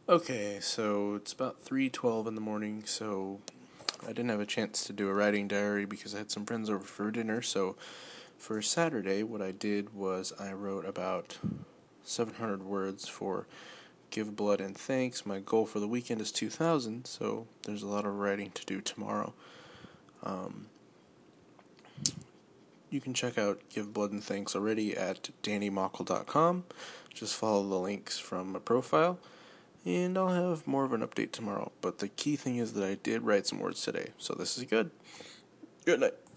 Okay, so it's about 3:12 in the morning, so I didn't have a chance to do a writing diary because I had some friends over for dinner. So for Saturday, what I did was I wrote about 700 words for Give Blood and Thanks. My goal for the weekend is 2,000, so there's a lot of writing to do tomorrow. You can check out Give Blood and Thanks already at DannyMockle.com. Just follow the links from my profile. And I'll have more of an update tomorrow. But the key thing is that I did write some words today, so this is good. Good night.